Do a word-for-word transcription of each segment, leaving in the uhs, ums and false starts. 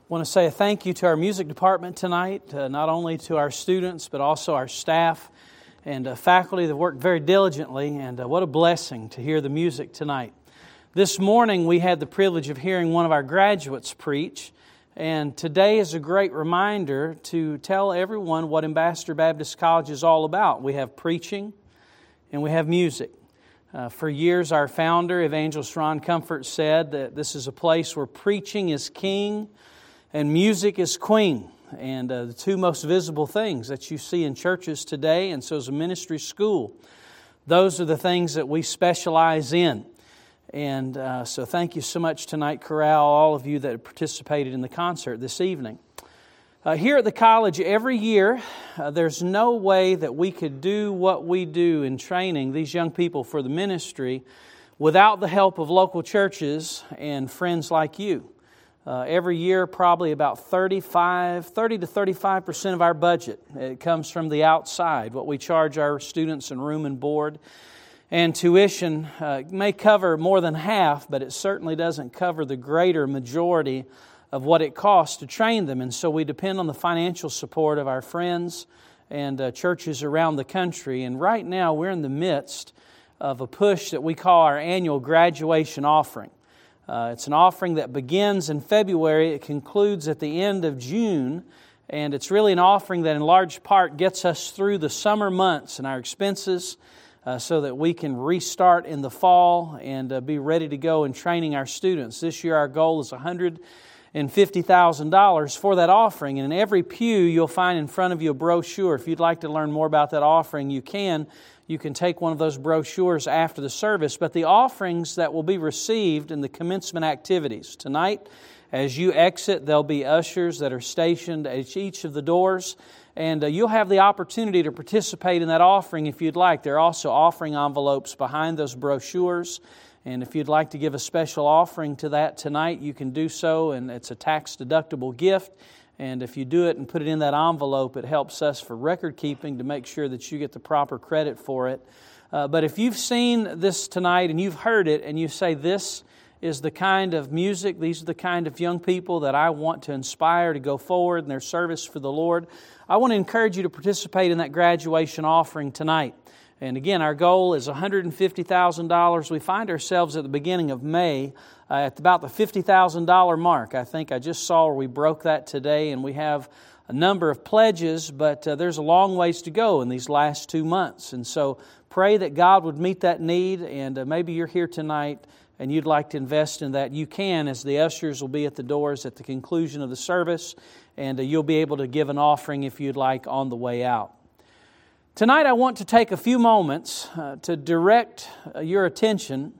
I want to say a thank you to our music department tonight, uh, not only to our students, but also our staff and uh, faculty that worked very diligently, and uh, what a blessing to hear the music tonight. This morning we had the privilege of hearing one of our graduates preach, and today is a great reminder to tell everyone what Ambassador Baptist College is all about. We have preaching and we have music. Uh, for years, our founder, Evangelist Ron Comfort, said that this is a place where preaching is king and music is queen, and uh, the two most visible things that you see in churches today. And so as a ministry school, those are the things that we specialize in. And uh, so thank you so much tonight, Corral, all of you that participated in the concert this evening. Uh, here at the college, every year, uh, there's no way that we could do what we do in training these young people for the ministry without the help of local churches and friends like you. Uh, every year, probably about thirty-five, thirty to thirty-five percent of our budget, it comes from the outside. What we charge our students in room and board and tuition uh, may cover more than half, but it certainly doesn't cover the greater majority of what it costs to train them. And so we depend on the financial support of our friends and uh, churches around the country. And right now, we're in the midst of a push that we call our annual graduation offering. Uh, it's an offering that begins in February. It concludes at the end of June. And it's really an offering that in large part gets us through the summer months and our expenses uh, so that we can restart in the fall and uh, be ready to go in training our students. This year our goal is one hundred fifty thousand dollars for that offering. And in every pew you'll find in front of you a brochure. If you'd like to learn more about that offering, you can. You can take one of those brochures after the service. But the offerings that will be received in the commencement activities tonight, as you exit, there'll be ushers that are stationed at each of the doors. And uh, you'll have the opportunity to participate in that offering if you'd like. There are also offering envelopes behind those brochures. And if you'd like to give a special offering to that tonight, you can do so. And it's a tax-deductible gift. And if you do it and put it in that envelope, it helps us for record keeping to make sure that you get the proper credit for it. Uh, but if you've seen this tonight and you've heard it and you say, this is the kind of music, these are the kind of young people that I want to inspire to go forward in their service for the Lord, I want to encourage you to participate in that graduation offering tonight. And again, our goal is one hundred fifty thousand dollars. We find ourselves at the beginning of May uh, at about the fifty thousand dollars mark. I think I just saw where we broke that today, and we have a number of pledges, but uh, there's a long ways to go in these last two months. And so pray that God would meet that need, and uh, maybe you're here tonight and you'd like to invest in that. You can, as the ushers will be at the doors at the conclusion of the service, and uh, you'll be able to give an offering if you'd like on the way out. Tonight I want to take a few moments uh, to direct uh, your attention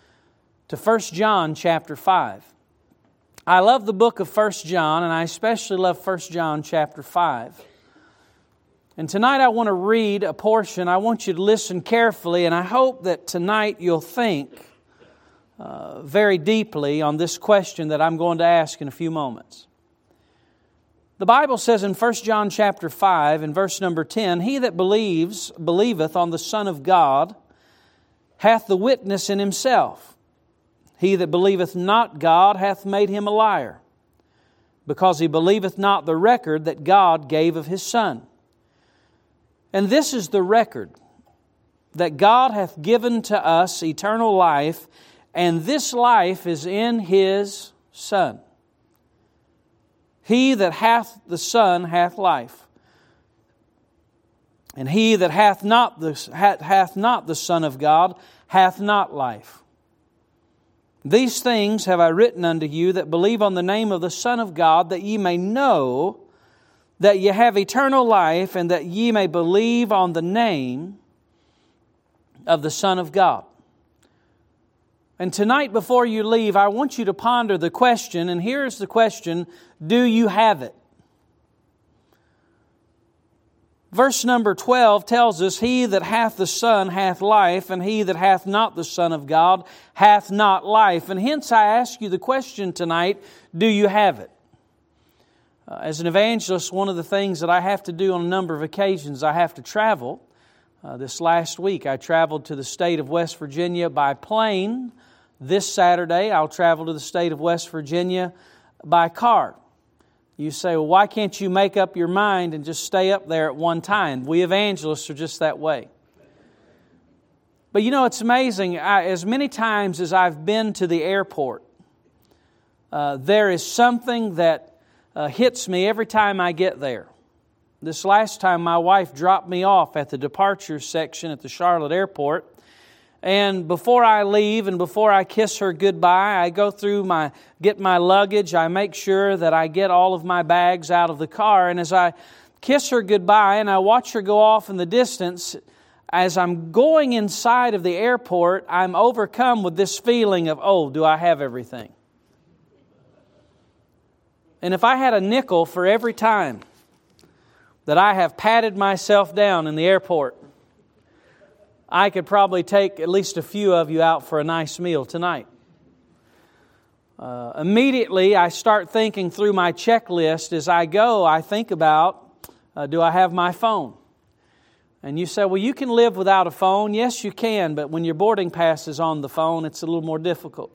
to First John chapter five. I love the book of First John, and I especially love First John chapter five. And tonight I want to read a portion. I want you to listen carefully, and I hope that tonight you'll think uh, very deeply on this question that I'm going to ask in a few moments. The Bible says in First John chapter five, in verse number ten, He that believes, believeth on the Son of God, hath the witness in himself. He that believeth not God hath made him a liar, because he believeth not the record that God gave of His Son. And this is the record, that God hath given to us eternal life, and this life is in His Son. He that hath the Son hath life, and he that hath not the, hath not the Son of God hath not life. These things have I written unto you that believe on the name of the Son of God, that ye may know that ye have eternal life, and that ye may believe on the name of the Son of God. And tonight, before you leave, I want you to ponder the question, and here's the question: do you have it? Verse number twelve tells us, He that hath the Son hath life, and he that hath not the Son of God hath not life. And hence I ask you the question tonight, do you have it? Uh, as an evangelist, one of the things that I have to do on a number of occasions, I have to travel. Uh, this last week, I traveled to the state of West Virginia by plane. This Saturday, I'll travel to the state of West Virginia by car. You say, well, why can't you make up your mind and just stay up there at one time? We evangelists are just that way. But you know, it's amazing. I, as many times as I've been to the airport, uh, there is something that uh, hits me every time I get there. This last time, my wife dropped me off at the departure section at the Charlotte airport. And before I leave and before I kiss her goodbye, I go through my, get my luggage. I make sure that I get all of my bags out of the car. And as I kiss her goodbye and I watch her go off in the distance, as I'm going inside of the airport, I'm overcome with this feeling of, oh, do I have everything? And if I had a nickel for every time that I have patted myself down in the airport, I could probably take at least a few of you out for a nice meal tonight. Uh, immediately, I start thinking through my checklist. As I go, I think about, uh, do I have my phone? And you say, well, you can live without a phone. Yes, you can, but when your boarding pass is on the phone, it's a little more difficult.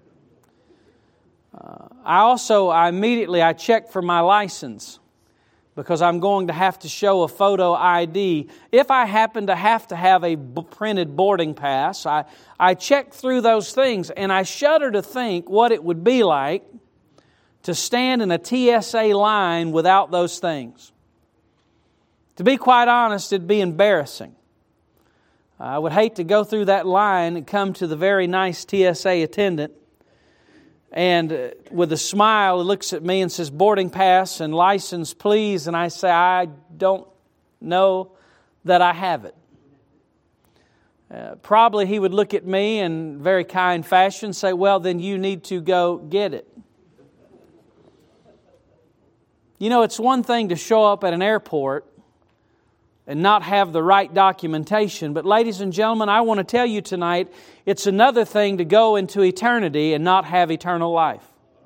Uh, I also, I immediately, I check for my license, because I'm going to have to show a photo I D. If I happen to have to have a printed boarding pass, I, I check through those things, and I shudder to think what it would be like to stand in a T S A line without those things. To be quite honest, it'd be embarrassing. I would hate to go through that line and come to the very nice T S A attendant, and with a smile, he looks at me and says, boarding pass and license, please. And I say, I don't know that I have it. Uh, probably he would look at me in very kind fashion, say, well, then you need to go get it. You know, it's one thing to show up at an airport and not have the right documentation. But ladies and gentlemen, I want to tell you tonight, it's another thing to go into eternity and not have eternal life.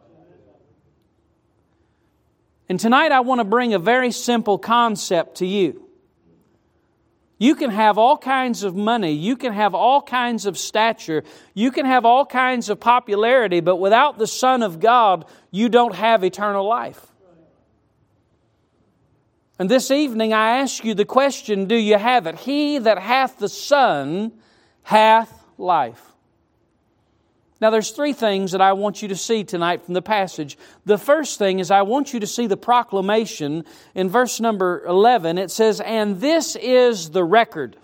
And tonight I want to bring a very simple concept to you. You can have all kinds of money, you can have all kinds of stature, you can have all kinds of popularity, but without the Son of God, you don't have eternal life. And this evening I ask you the question, do you have it? He that hath the Son hath life. Now there's three things that I want you to see tonight from the passage. The first thing is I want you to see the proclamation in verse number eleven. It says, and this is the record.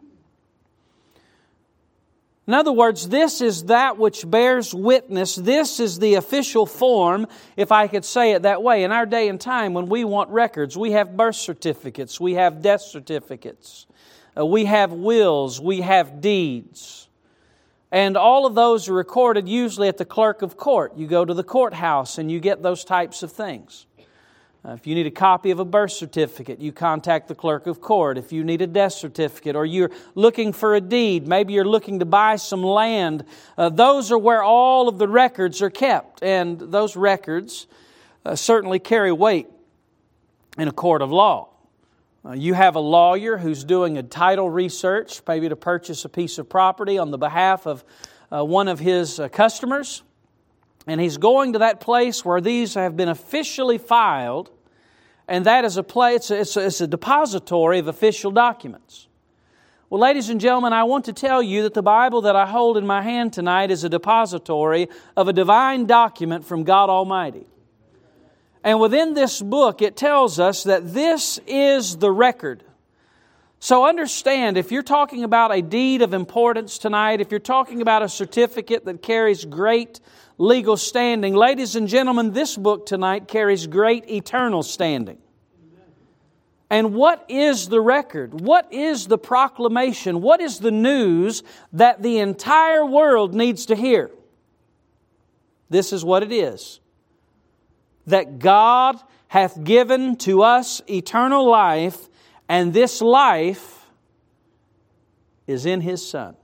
In other words, this is that which bears witness. This is the official form, if I could say it that way. In our day and time, when we want records, we have birth certificates, we have death certificates, uh, we have wills, we have deeds. And all of those are recorded usually at the clerk of court. You go to the courthouse and you get those types of things. Uh, if you need a copy of a birth certificate, you contact the clerk of court. If you need a death certificate or you're looking for a deed, maybe you're looking to buy some land, uh, those are where all of the records are kept. And those records uh, certainly carry weight in a court of law. Uh, you have a lawyer who's doing a title research, maybe to purchase a piece of property on the behalf of uh, one of his uh, customers. And he's going to that place where these have been officially filed, and that is a place, it's a, it's a depository of official documents. Well, ladies and gentlemen, I want to tell you that the Bible that I hold in my hand tonight is a depository of a divine document from God Almighty. And within this book, it tells us that this is the record. So understand, if you're talking about a deed of importance tonight, if you're talking about a certificate that carries great legal standing, ladies and gentlemen, this book tonight carries great eternal standing. And what is the record? What is the proclamation? What is the news that the entire world needs to hear? This is what it is. That God hath given to us eternal life, and this life is in His Son.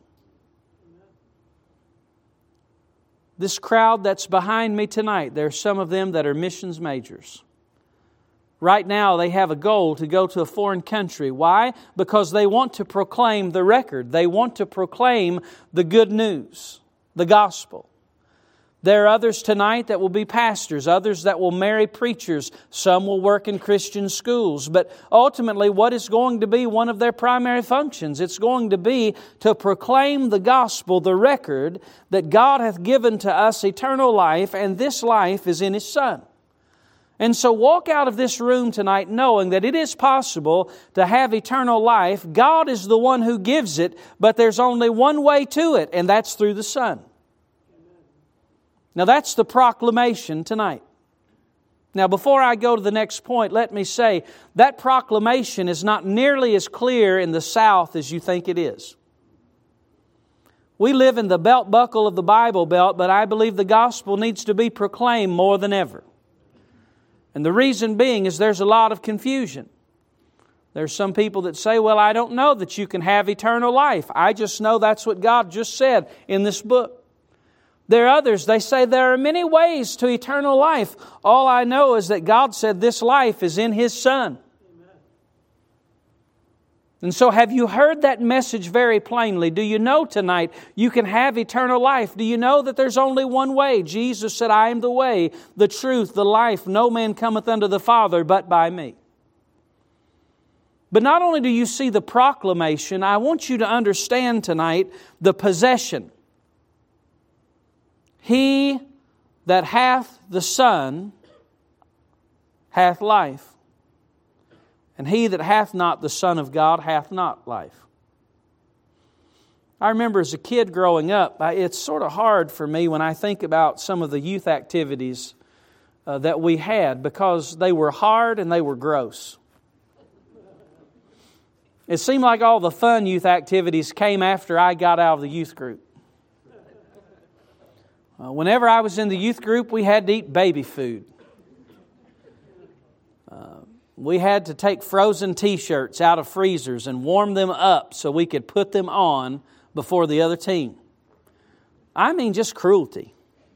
This crowd that's behind me tonight, there's some of them that are missions majors. Right now they have a goal to go to a foreign country. Why? Because they want to proclaim the record. They want to proclaim the good news, the gospel. There are others tonight that will be pastors, others that will marry preachers, some will work in Christian schools. But ultimately, what is going to be one of their primary functions? It's going to be to proclaim the gospel, the record that God hath given to us eternal life, and this life is in His Son. And so walk out of this room tonight knowing that it is possible to have eternal life. God is the one who gives it, but there's only one way to it, and that's through the Son. Now that's the proclamation tonight. Now before I go to the next point, let me say that proclamation is not nearly as clear in the South as you think it is. We live in the belt buckle of the Bible Belt, but I believe the gospel needs to be proclaimed more than ever. And the reason being is there's a lot of confusion. There's some people that say, well, I don't know that you can have eternal life. I just know that's what God just said in this book. There are others, they say there are many ways to eternal life. All I know is that God said this life is in His Son. Amen. And so have you heard that message very plainly? Do you know tonight you can have eternal life? Do you know that there's only one way? Jesus said, I am the way, the truth, the life. No man cometh unto the Father but by me. But not only do you see the proclamation, I want you to understand tonight the possession. He that hath the Son hath life, and he that hath not the Son of God hath not life. I remember as a kid growing up, it's sort of hard for me when I think about some of the youth activities uh, that we had because they were hard and they were gross. It seemed like all the fun youth activities came after I got out of the youth group. Uh, whenever I was in the youth group, we had to eat baby food. Uh, we had to take frozen T-shirts out of freezers and warm them up so we could put them on before the other team. I mean, just cruelty.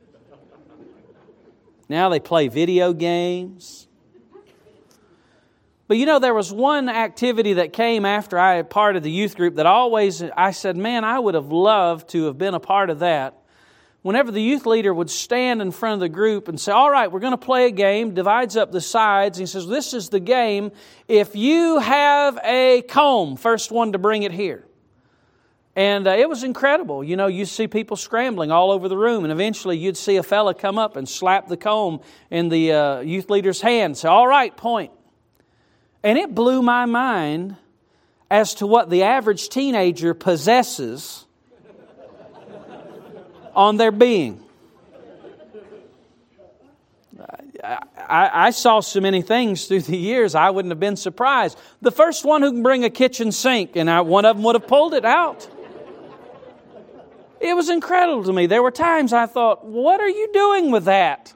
Now they play video games. But you know, there was one activity that came after I had part of the youth group that always, I said, man, I would have loved to have been a part of that. Whenever the youth leader would stand in front of the group and say, all right, we're going to play a game, divides up the sides. He says, this is the game. If you have a comb, first one to bring it here. And uh, it was incredible. You know, you see people scrambling all over the room. And eventually you'd see a fella come up and slap the comb in the uh, youth leader's hand and say, all right, point. And it blew my mind as to what the average teenager possesses on their being. I, I, I saw so many things through the years, I wouldn't have been surprised. The first one who can bring a kitchen sink, and I, one of them would have pulled it out. It was incredible to me. There were times I thought, what are you doing with that?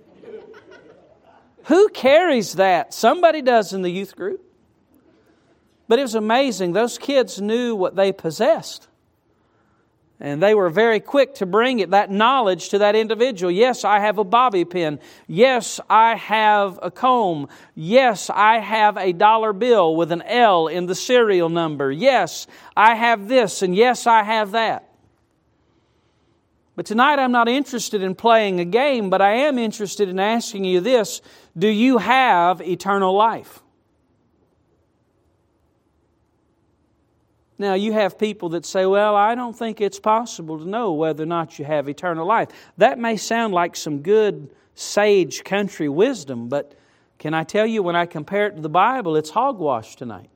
Who carries that? Somebody does in the youth group. But it was amazing. Those kids knew what they possessed. And they were very quick to bring it, that knowledge to that individual. Yes, I have a bobby pin. Yes, I have a comb. Yes, I have a dollar bill with an L in the serial number. Yes, I have this, and yes, I have that. But tonight I'm not interested in playing a game, but I am interested in asking you this. Do you have eternal life? Now, you have people that say, well, I don't think it's possible to know whether or not you have eternal life. That may sound like some good, sage country wisdom, but can I tell you, when I compare it to the Bible, it's hogwash tonight.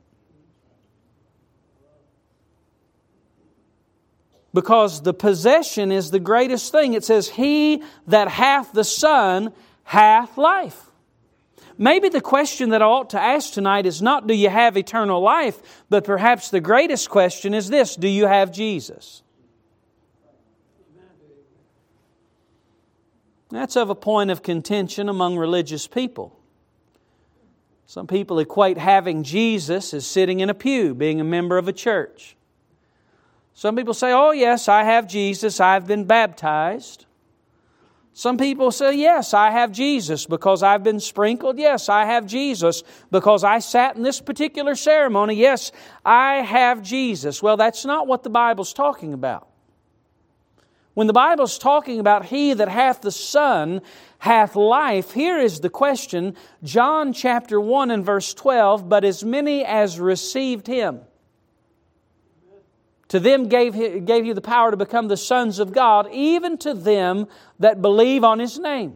Because the possession is the greatest thing. It says, he that hath the Son hath life. Maybe the question that I ought to ask tonight is not, do you have eternal life? But perhaps the greatest question is this, do you have Jesus? That's of a point of contention among religious people. Some people equate having Jesus as sitting in a pew, being a member of a church. Some people say, oh yes, I have Jesus, I've been baptized. Some people say, yes, I have Jesus because I've been sprinkled. Yes, I have Jesus because I sat in this particular ceremony. Yes, I have Jesus. Well, that's not what the Bible's talking about. When the Bible's talking about he that hath the Son hath life, here is the question, John chapter one and verse twelve, but as many as received Him, to them gave he, gave you the power to become the sons of God, even to them that believe on His name.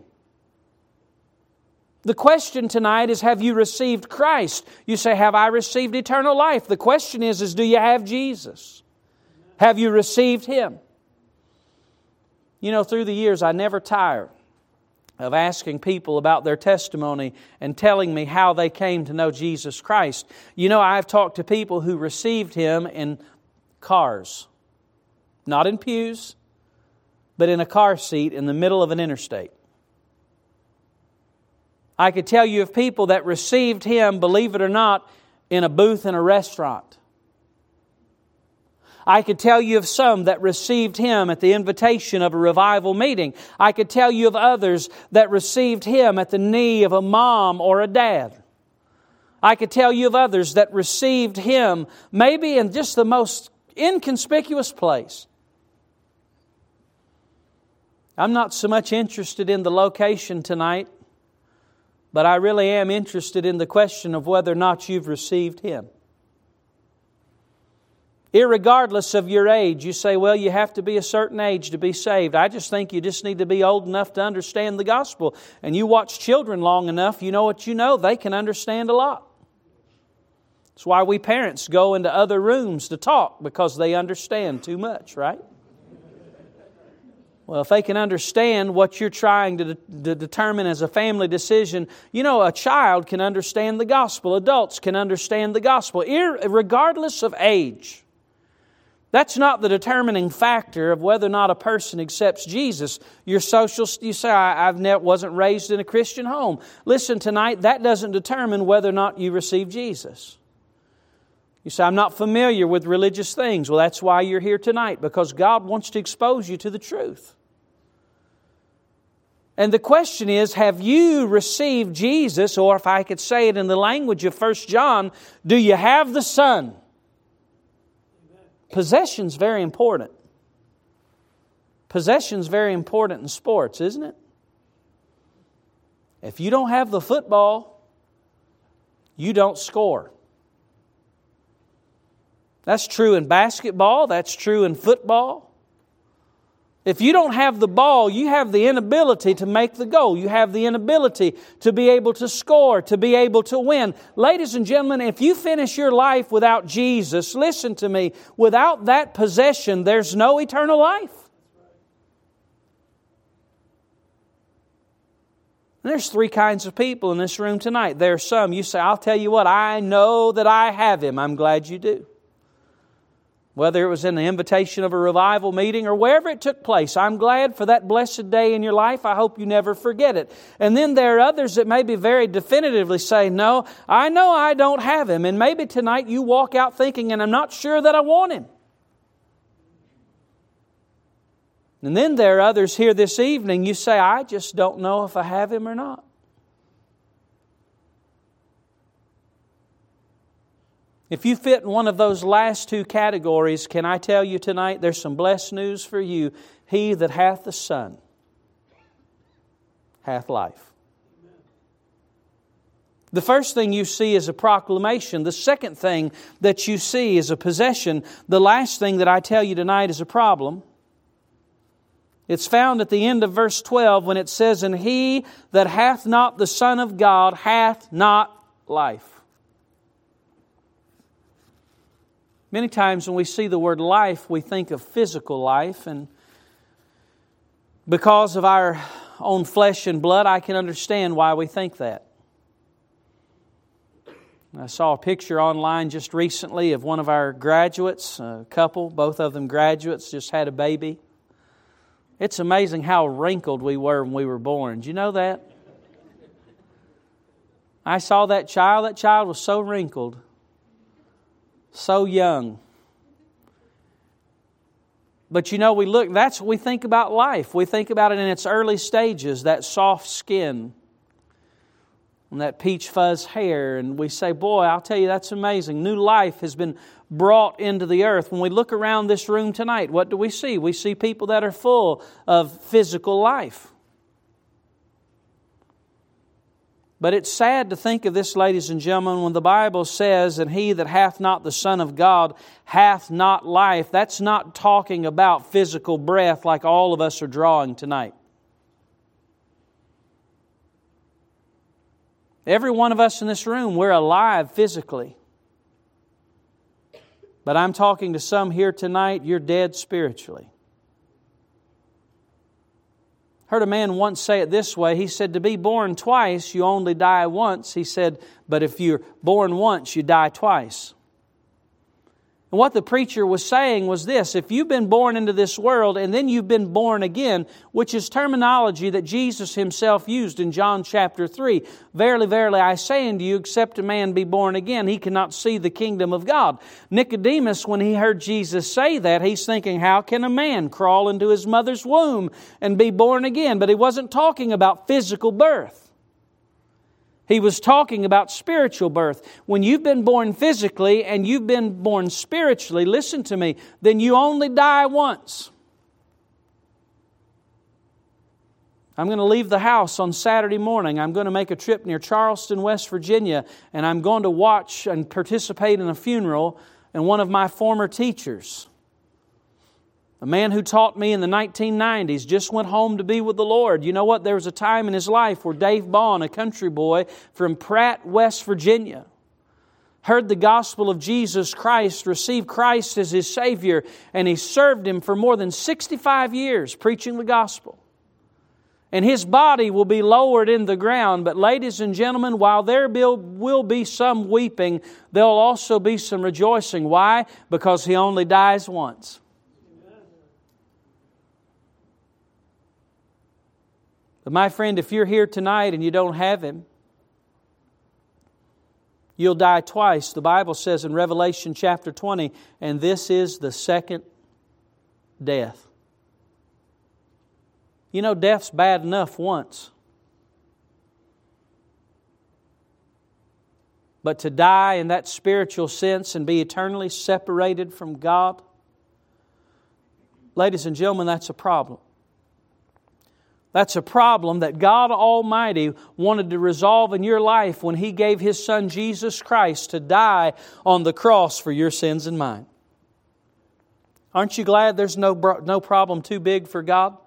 The question tonight is, have you received Christ? You say, have I received eternal life? The question is, is do you have Jesus? Have you received Him? You know, through the years, I never tire of asking people about their testimony and telling me how they came to know Jesus Christ. You know, I've talked to people who received Him in cars. Not in pews, but in a car seat in the middle of an interstate. I could tell you of people that received Him, believe it or not, in a booth in a restaurant. I could tell you of some that received Him at the invitation of a revival meeting. I could tell you of others that received Him at the knee of a mom or a dad. I could tell you of others that received Him maybe in just the most inconspicuous place. I'm not so much interested in the location tonight, but I really am interested in the question of whether or not you've received Him. Irregardless of your age, you say, well, you have to be a certain age to be saved. I just think you just need to be old enough to understand the gospel. And you watch children long enough, you know what you know, they can understand a lot. That's why we parents go into other rooms to talk, because they understand too much, right? Well, if they can understand what you're trying to, de- to determine as a family decision, you know, a child can understand the gospel. Adults can understand the gospel, ir- regardless of age. That's not the determining factor of whether or not a person accepts Jesus. Your social, you say, I I've ne- wasn't raised in a Christian home. Listen, tonight, that doesn't determine whether or not you receive Jesus. You say, I'm not familiar with religious things. Well, that's why you're here tonight, because God wants to expose you to the truth. And the question is, have you received Jesus? Or if I could say it in the language of First John, do you have the Son? Possession's very important. Possession's very important in sports, isn't it? If you don't have the football, you don't score. That's true in basketball. That's true in football. If you don't have the ball, you have the inability to make the goal. You have the inability to be able to score, to be able to win. Ladies and gentlemen, if you finish your life without Jesus, listen to me, without that possession, there's no eternal life. And there's three kinds of people in this room tonight. There are some, you say, I'll tell you what, I know that I have Him. I'm glad you do. Whether it was in the invitation of a revival meeting or wherever it took place, I'm glad for that blessed day in your life. I hope you never forget it. And then there are others that maybe very definitively say, no, I know I don't have Him. And maybe tonight you walk out thinking, and I'm not sure that I want Him. And then there are others here this evening, you say, I just don't know if I have Him or not. If you fit in one of those last two categories, can I tell you tonight, there's some blessed news for you. He that hath the Son hath life. The first thing you see is a proclamation. The second thing that you see is a possession. The last thing that I tell you tonight is a problem. It's found at the end of verse twelve when it says, and he that hath not the Son of God hath not life. Many times when we see the word life, we think of physical life. And because of our own flesh and blood, I can understand why we think that. I saw a picture online just recently of one of our graduates, a couple, both of them graduates, just had a baby. It's amazing how wrinkled we were when we were born. Did you know that? I saw that child. That child was so wrinkled. So young. But you know, we look, that's what we think about life. We think about it in its early stages, that soft skin. and that peach fuzz hair, and we say, boy, I'll tell you, that's amazing. New life has been brought into the earth. When we look around this room tonight, what do we see? We see people that are full of physical life. But it's sad to think of this, ladies and gentlemen, when the Bible says, and he that hath not the Son of God hath not life. That's not talking about physical breath like all of us are drawing tonight. Every one of us in this room, we're alive physically. But I'm talking to some here tonight, you're dead spiritually. Heard a man once say it this way. He said, to be born twice, you only die once. He said, but if you're born once, you die twice. And what the preacher was saying was this: if you've been born into this world and then you've been born again, which is terminology that Jesus Himself used in John chapter three. Verily, verily, I say unto you, except a man be born again, he cannot see the kingdom of God. Nicodemus, when he heard Jesus say that, he's thinking, how can a man crawl into his mother's womb and be born again? But he wasn't talking about physical birth. He was talking about spiritual birth. When you've been born physically and you've been born spiritually, listen to me, then you only die once. I'm going to leave the house on Saturday morning. I'm going to make a trip near Charleston, West Virginia, and I'm going to watch and participate in a funeral and one of my former teachers. A man who taught me in the nineteen nineties just went home to be with the Lord. You know what? There was a time in his life where Dave Bond, a country boy from Pratt, West Virginia, heard the gospel of Jesus Christ, received Christ as his Savior, and he served Him for more than sixty-five years preaching the gospel. And his body will be lowered in the ground. But ladies and gentlemen, while there will be some weeping, there will also be some rejoicing. Why? Because he only dies once. But my friend, if you're here tonight and you don't have Him, you'll die twice. The Bible says in Revelation chapter twenty, and this is the second death. You know, death's bad enough once. But to die in that spiritual sense and be eternally separated from God, ladies and gentlemen, that's a problem. That's a problem that God Almighty wanted to resolve in your life when He gave His Son Jesus Christ to die on the cross for your sins and mine. Aren't you glad there's no, no problem too big for God?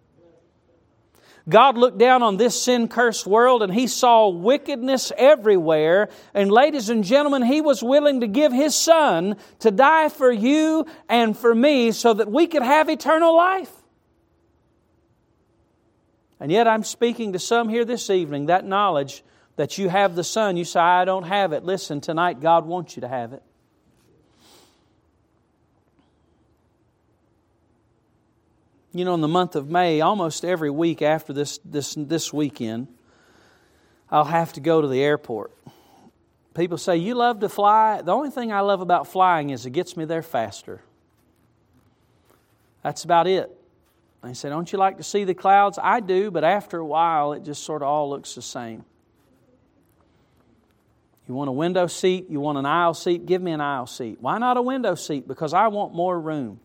God looked down on this sin-cursed world and He saw wickedness everywhere. And ladies and gentlemen, He was willing to give His Son to die for you and for me so that we could have eternal life. And yet I'm speaking to some here this evening, that knowledge that you have the Son, you say, I don't have it. Listen, tonight God wants you to have it. You know, in the month of May, almost every week after this, this, this weekend, I'll have to go to the airport. People say, you love to fly? The only thing I love about flying is it gets me there faster. That's about it. They say, don't you like to see the clouds? I do, but after a while, it just sort of all looks the same. You want a window seat? You want an aisle seat? Give me an aisle seat. Why not a window seat? Because I want more room.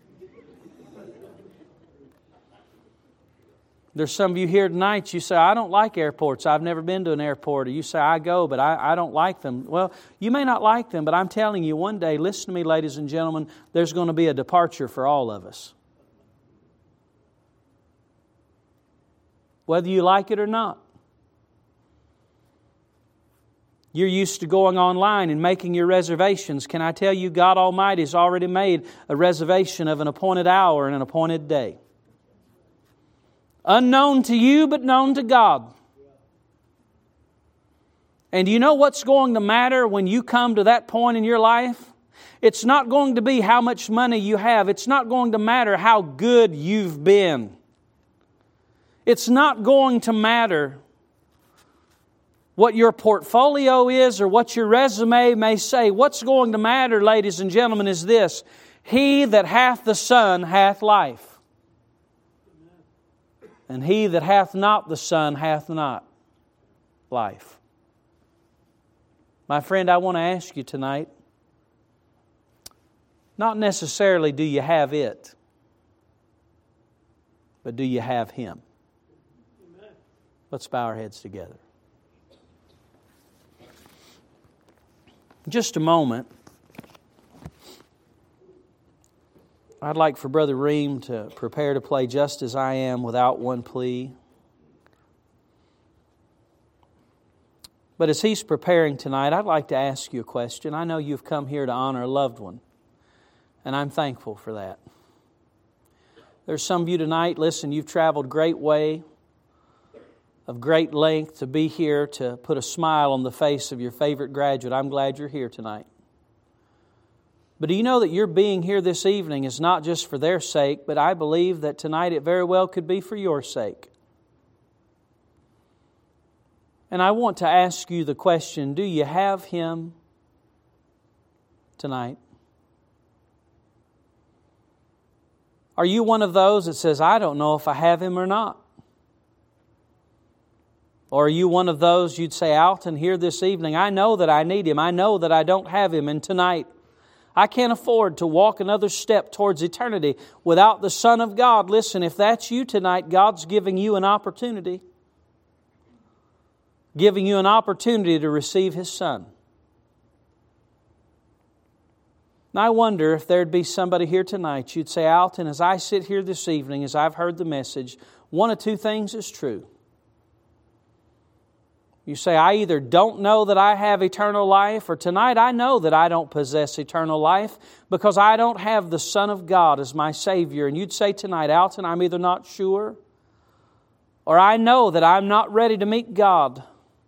There's some of you here tonight, you say, I don't like airports. I've never been to an airport. Or you say, I go, but I, I don't like them. Well, you may not like them, but I'm telling you, one day, listen to me, ladies and gentlemen, there's going to be a departure for all of us. Whether you like it or not. You're used to going online and making your reservations. Can I tell you, God Almighty has already made a reservation of an appointed hour and an appointed day. Unknown to you, but known to God. And you know what's going to matter when you come to that point in your life? It's not going to be how much money you have. It's not going to matter how good you've been. It's not going to matter what your portfolio is or what your resume may say. What's going to matter, ladies and gentlemen, is this. He that hath the Son hath life. And he that hath not the Son hath not life. My friend, I want to ask you tonight, not necessarily do you have it, but do you have Him? Amen. Let's bow our heads together. Just a moment. I'd like for Brother Ream to prepare to play Just As I Am without one plea. But as he's preparing tonight, I'd like to ask you a question. I know you've come here to honor a loved one, and I'm thankful for that. There's some of you tonight, listen, you've traveled great way, of great length to be here to put a smile on the face of your favorite graduate. I'm glad you're here tonight. But do you know that your being here this evening is not just for their sake, but I believe that tonight it very well could be for your sake. And I want to ask you the question, do you have Him tonight? Are you one of those that says, I don't know if I have Him or not? Or are you one of those you'd say, Alton, here this evening, I know that I need Him. I know that I don't have Him. And tonight, I can't afford to walk another step towards eternity without the Son of God. Listen, if that's you tonight, God's giving you an opportunity. Giving you an opportunity to receive His Son. Now I wonder if there'd be somebody here tonight, you'd say, Alton, as I sit here this evening, as I've heard the message, one of two things is true. You say, I either don't know that I have eternal life, or tonight I know that I don't possess eternal life because I don't have the Son of God as my Savior. And you'd say tonight, Alton, I'm either not sure, or I know that I'm not ready to meet God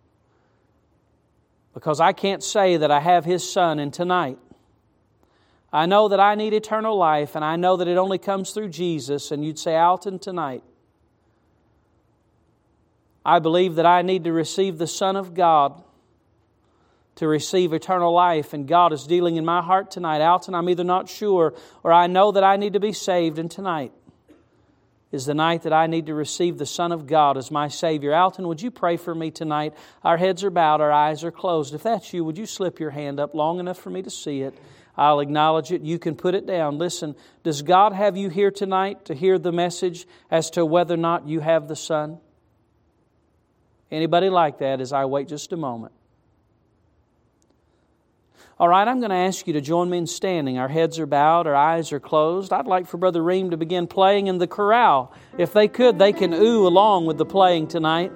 because I can't say that I have His Son. And tonight, I know that I need eternal life, and I know that it only comes through Jesus. And you'd say, Alton, tonight, I believe that I need to receive the Son of God to receive eternal life. And God is dealing in my heart tonight. Alton, I'm either not sure or I know that I need to be saved. And tonight is the night that I need to receive the Son of God as my Savior. Alton, would you pray for me tonight? Our heads are bowed, our eyes are closed. If that's you, would you slip your hand up long enough for me to see it? I'll acknowledge it. You can put it down. Listen, does God have you here tonight to hear the message as to whether or not you have the Son? Anybody like that as I wait just a moment? All right, I'm going to ask you to join me in standing. Our heads are bowed, our eyes are closed. I'd like for Brother Ream to begin playing in the chorale. If they could, they can ooh along with the playing tonight.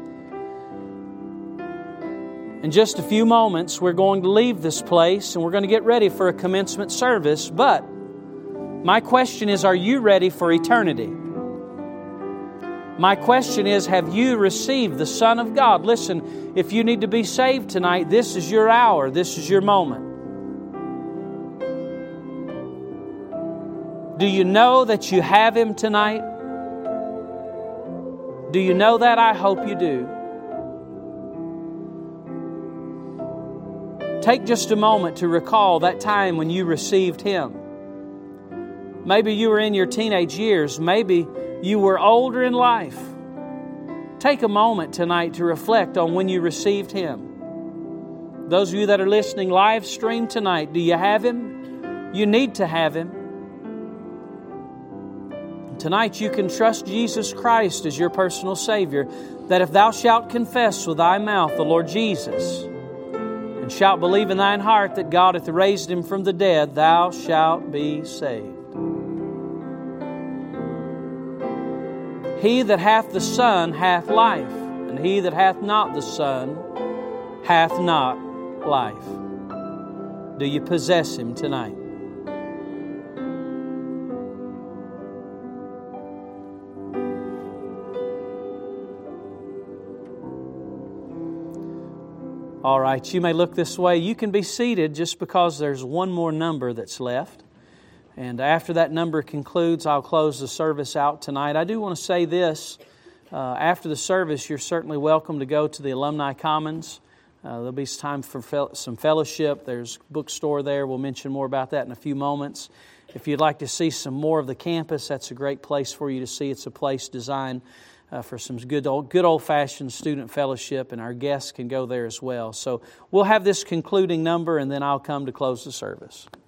In just a few moments, we're going to leave this place and we're going to get ready for a commencement service. But my question is, are you ready for eternity? My question is, have you received the Son of God? Listen, if you need to be saved tonight, this is your hour. This is your moment. Do you know that you have Him tonight? Do you know that? I hope you do. Take just a moment to recall that time when you received Him. Maybe you were in your teenage years. Maybe you were older in life. Take a moment tonight to reflect on when you received Him. Those of you that are listening live stream tonight, do you have Him? You need to have Him. Tonight you can trust Jesus Christ as your personal Savior, that if thou shalt confess with thy mouth the Lord Jesus, and shalt believe in thine heart that God hath raised Him from the dead, thou shalt be saved. He that hath the Son hath life, and he that hath not the Son hath not life. Do you possess Him tonight? All right, you may look this way. You can be seated just because there's one more number that's left. And after that number concludes, I'll close the service out tonight. I do want to say this. Uh, after the service, you're certainly welcome to go to the Alumni Commons. Uh, there'll be time for fel- some fellowship. There's a bookstore there. We'll mention more about that in a few moments. If you'd like to see some more of the campus, that's a great place for you to see. It's a place designed uh, for some good old, good old-fashioned student fellowship, and our guests can go there as well. So we'll have this concluding number, and then I'll come to close the service.